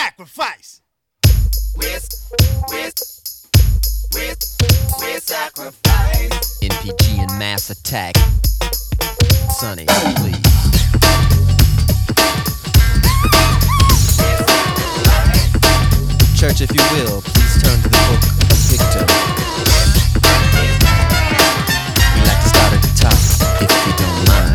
sacrifice. We're sacrifice. NPG and Mass Attack. Sonny, please. Church, if you will, please turn to the book of Victor. We like to start at the top, if you don't mind.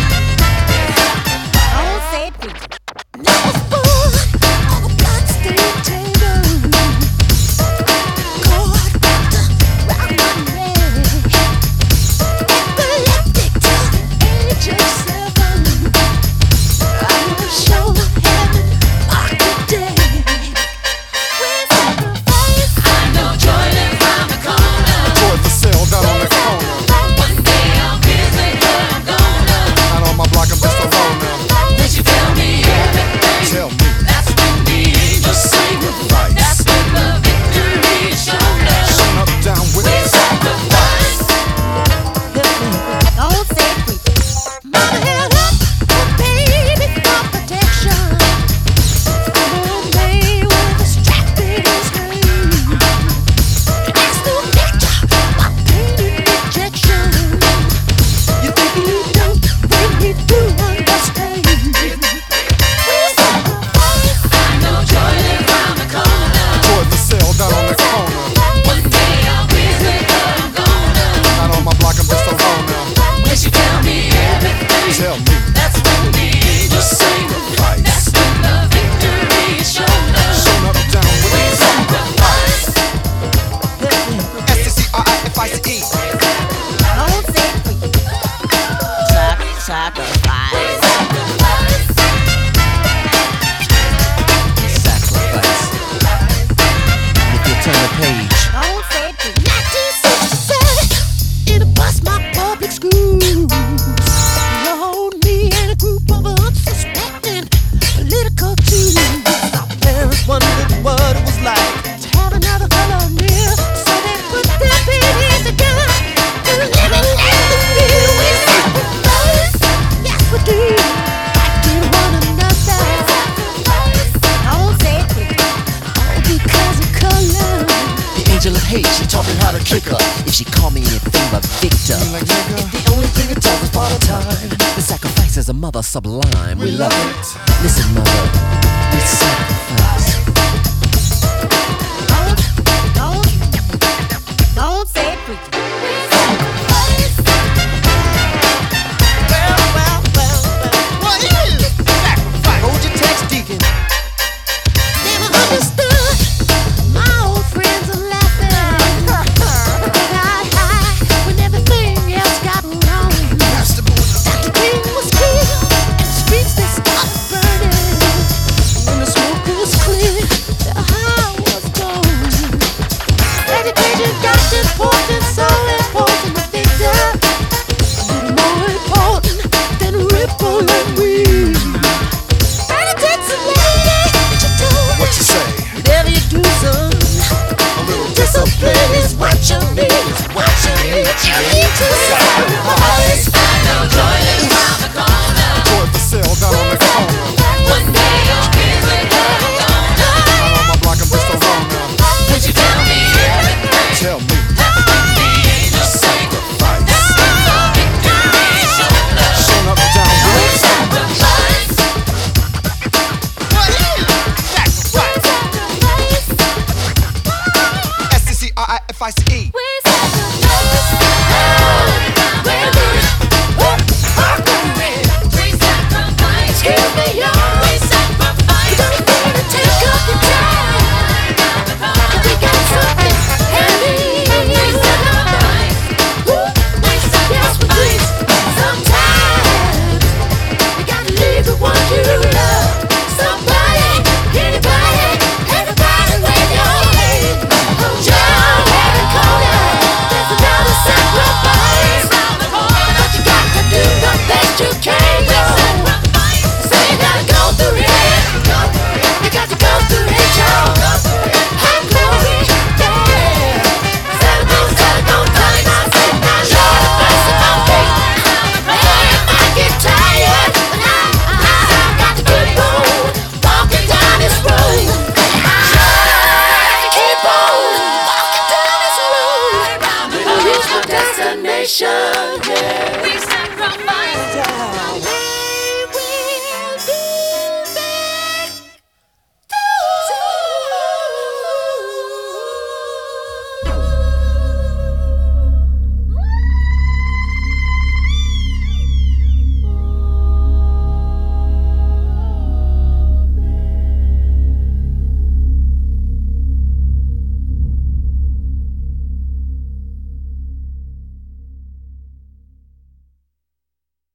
Don't say it, preacher. Number 4 on the bloodstained table. Caught the round my neck. Epileptic till the age of 7. I will show heaven mark the day. With sacrifice, I know joy lives round the corner. Towards the cell down on the corner. One day I'll visit her, I'm gonna. Out on my block, I'm just alone now. Let you tell me everything. Tell me. That's when the angels sing. That's when the victory is shown up. Shut up, down with We it. sacrifice. Don't say it, preacher. Mother held up the baby for protection. One day with a strap in his hand. Next to Victor, my pain and rejection. You think he don't, when he do understand. We sacrifice. I know joy lives round the corner. Towards the cell down on the corner. One day I'll visit her, I'm gonna. Out on my block, I'm just alone now. When she tell me everything. Tell me. That's when the angels sing. That's when the victory is shown up. Shut up, down with We it. sacrifice. S-C-R-I-F-I-C-E. Don't say it, preacher. Sacrifice. Sacrifice. And if you turn the page, Don't say it, preacher. 1967, in a bus, my public schools. Rode me and a group of unsuspecting political Jews. Our parents wondered what it was like to have another color near, so they put their babies together to live in the real. We sacrifice, yes we do, fighting one another. Don't say it, preacher. All because of color. the angel of hate, she taught me how to trick her. If she called me anything but Victor, Like nigga. the only thing that tells us part of time. The sacrifice is a mother sublime. We love it. Listen, mother, we sacrifice. Don't say it, preacher. What is sacrifice? Hold your text, deacon. Never understood. My old friends are laughing. They got high when everything else got wrong. Dr. King was killed and the streets they started burning. When the smoke was clear, the high was gone. Education got important, so important to Victor. A little more important than ripple and weed. And it takes a lady that you told. What you say? Whatever you do, son, A little discipline is what you need. What you need to